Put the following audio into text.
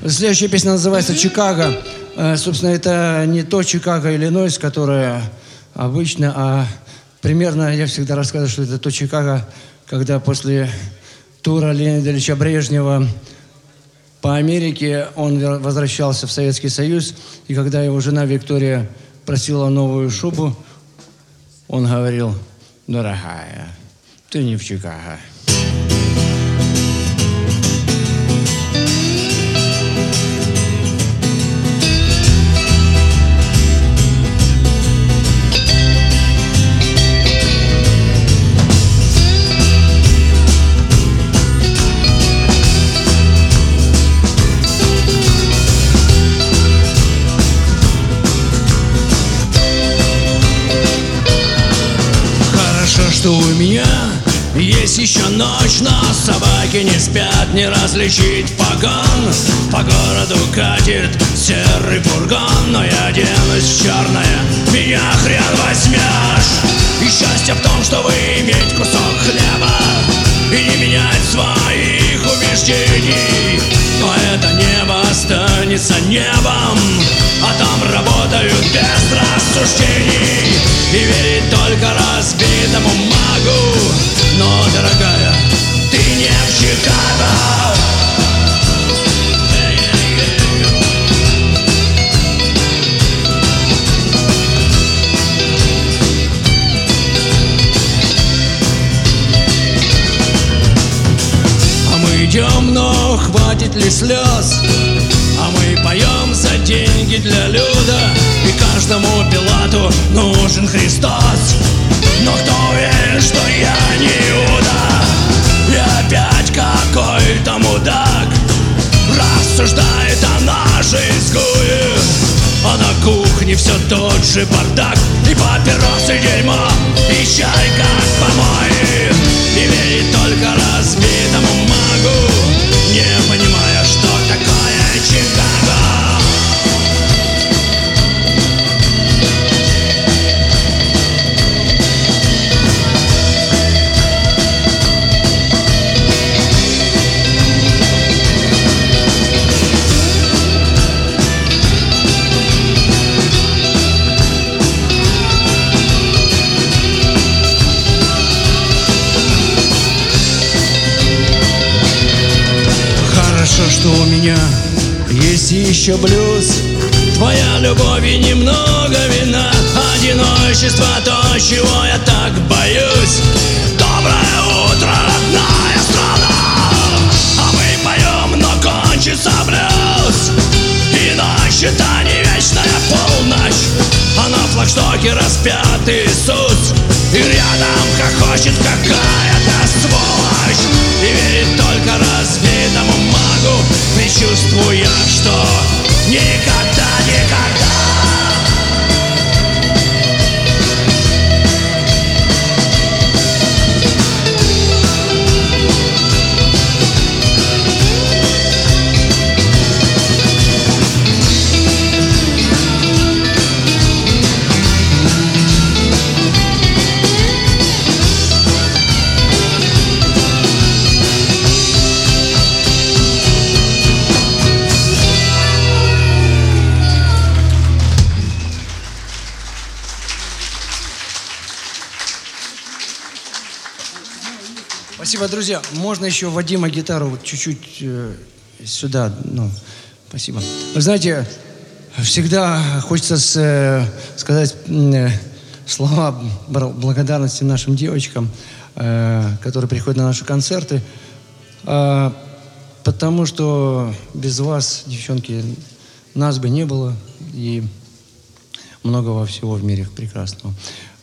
Следующая песня называется «Чикаго». Собственно, это не то Чикаго, Иллинойс, которое обычно, а примерно, я всегда рассказываю, что это то Чикаго, когда после тура Леонида Ильича Брежнева по Америке он возвращался в Советский Союз, и когда его жена Виктория просила новую шубу, он говорил: «Дорогая, ты не в Чикаго». Что у меня есть еще ночь, но собаки не спят, не различить погон. По городу катит серый фургон, но я оденусь в черное, меня хрен возьмешь. И счастье в том, чтобы иметь кусок хлеба и не менять своих убеждений. Но это небо останется небом, а там работают без рассуждений. И верить только разбитому магу. Но, дорогая, ты не в Чикаго. А мы идем, но хватит ли слез? А мы поем за деньги для люда, и каждому Пилату нужен Христос. Но кто уверен, что я не Иуда? И опять какой-то мудак рассуждает о нашей изгое, а на кухне все тот же бардак. И папиросы дерьмо, и чай как помои. И верить только разбитому магу, не понимая, что такое Чикаго. Хорошо, что у меня есть еще блюз, твоя любовь и немного вина. Одиночество, то, чего я так боюсь. Доброе утро, родная страна. А мы поем, но кончится блюз. И ночь это не вечная полночь, а на флагштоке распят Иисус. И рядом хохочет какая-то сволочь. И верит только разбитому магу, предчувствуя, что никогда, никогда. Спасибо, друзья. Можно еще Вадима гитару вот чуть-чуть сюда? Ну, спасибо. Вы знаете, всегда хочется сказать слова благодарности нашим девочкам, которые приходят на наши концерты, потому что без вас, девчонки, нас бы не было, и многого всего в мире прекрасного.